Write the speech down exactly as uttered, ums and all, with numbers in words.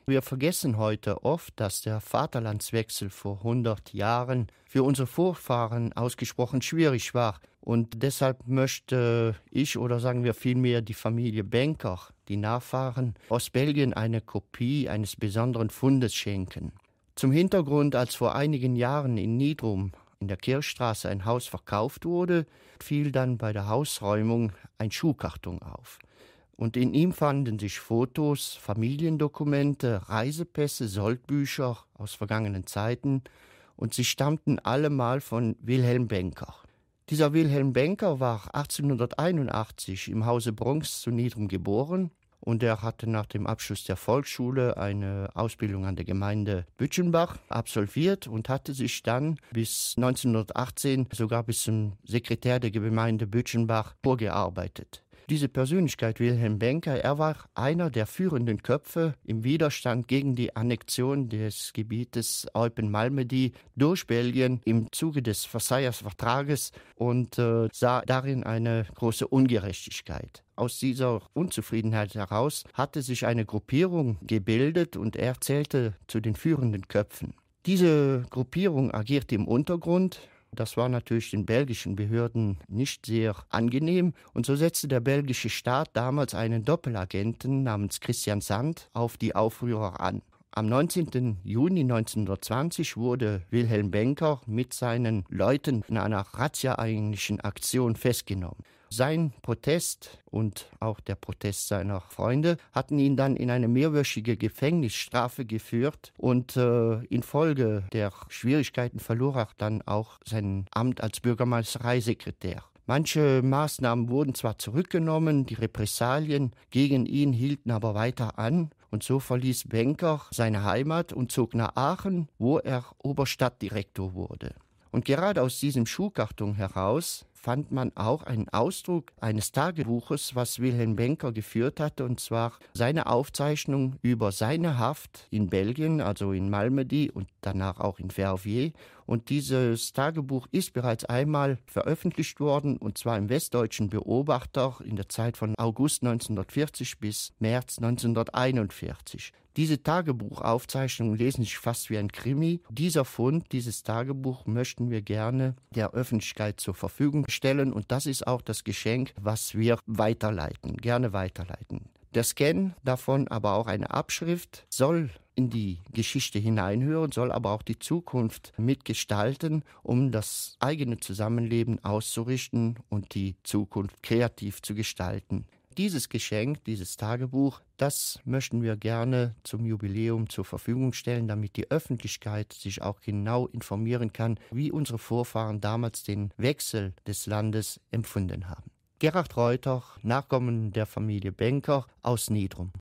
Wir vergessen heute oft, dass der Vaterlandswechsel vor hundert Jahren für unsere Vorfahren ausgesprochen schwierig war. Und deshalb möchte ich oder sagen wir vielmehr die Familie Bencker, die Nachfahren, aus Belgien eine Kopie eines besonderen Fundes schenken. Zum Hintergrund, als vor einigen Jahren in Niedrum in der Kirchstraße ein Haus verkauft wurde, fiel dann bei der Hausräumung ein Schuhkarton auf. Und in ihm fanden sich Fotos, Familiendokumente, Reisepässe, Soldbücher aus vergangenen Zeiten und sie stammten allemal von Wilhelm Bencker. Dieser Wilhelm Bencker war achtzehnhunderteinundachtzig im Hause Bronx zu Niedrum geboren und er hatte nach dem Abschluss der Volksschule eine Ausbildung an der Gemeinde Bütchenbach absolviert und hatte sich dann bis neunzehnhundertachtzehn sogar bis zum Sekretär der Gemeinde Bütchenbach vorgearbeitet. Diese Persönlichkeit Wilhelm Bencker, er war einer der führenden Köpfe im Widerstand gegen die Annexion des Gebietes Eupen-Malmedy durch Belgien im Zuge des Versailler Vertrages und äh, sah darin eine große Ungerechtigkeit. Aus dieser Unzufriedenheit heraus hatte sich eine Gruppierung gebildet und er zählte zu den führenden Köpfen. Diese Gruppierung agierte im Untergrund. Das war natürlich den belgischen Behörden nicht sehr angenehm und so setzte der belgische Staat damals einen Doppelagenten namens Christian Sand auf die Aufrührer an. Am neunzehnten Juni neunzehnhundertzwanzig wurde Wilhelm Bencker mit seinen Leuten in einer razzia-ähnlichen Aktion festgenommen. Sein Protest und auch der Protest seiner Freunde hatten ihn dann in eine mehrwöchige Gefängnisstrafe geführt und äh, infolge der Schwierigkeiten verlor er dann auch sein Amt als Bürgermeistereisekretär. Manche Maßnahmen wurden zwar zurückgenommen, die Repressalien gegen ihn hielten aber weiter an und so verließ Bencker seine Heimat und zog nach Aachen, wo er Oberstadtdirektor wurde. Und gerade aus diesem Schuhkarton heraus fand man auch einen Ausdruck eines Tagebuches, was Wilhelm Bencker geführt hatte, und zwar seine Aufzeichnung über seine Haft in Belgien, also in Malmedy und danach auch in Verviers. Und dieses Tagebuch ist bereits einmal veröffentlicht worden, und zwar im Westdeutschen Beobachter in der Zeit von August neunzehnhundertvierzig bis März neunzehnhunderteinundvierzig. Diese Tagebuchaufzeichnungen lesen sich fast wie ein Krimi. Dieser Fund, dieses Tagebuch möchten wir gerne der Öffentlichkeit zur Verfügung stellen und das ist auch das Geschenk, was wir weiterleiten, gerne weiterleiten. Der Scan davon, aber auch eine Abschrift, soll in die Geschichte hineinhören, soll aber auch die Zukunft mitgestalten, um das eigene Zusammenleben auszurichten und die Zukunft kreativ zu gestalten. Dieses Geschenk, dieses Tagebuch, das möchten wir gerne zum Jubiläum zur Verfügung stellen, damit die Öffentlichkeit sich auch genau informieren kann, wie unsere Vorfahren damals den Wechsel des Landes empfunden haben. Gerhard Reuter, Nachkommen der Familie Bencker aus Niedrum.